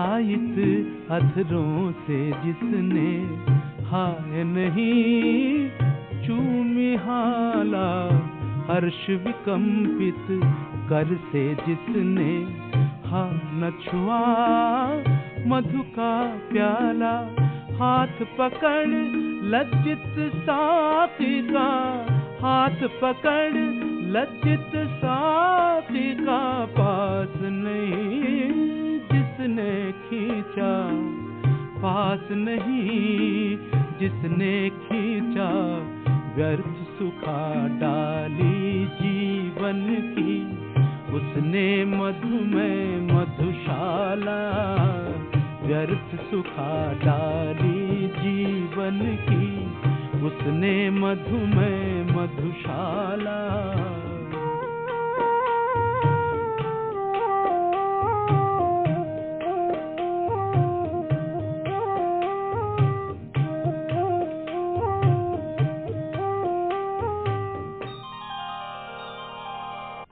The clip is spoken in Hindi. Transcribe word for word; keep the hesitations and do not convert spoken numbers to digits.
शिकायत अधरों से जिसने हाय नहीं चूमी हाला, हर्ष विकंपित कर से जिसने हा न छुआ मधु का प्याला, हाथ पकड़ लज्जित साथी का, हाथ पकड़ लज्जित साथी का, पास नहीं जिसने खींचा, पास नहीं जिसने खींचा, व्यर्थ सुखा डाली जीवन की उसने मधु में मधुशाला, व्यर्थ सुखा डाली जीवन की उसने मधु में मधुशाला।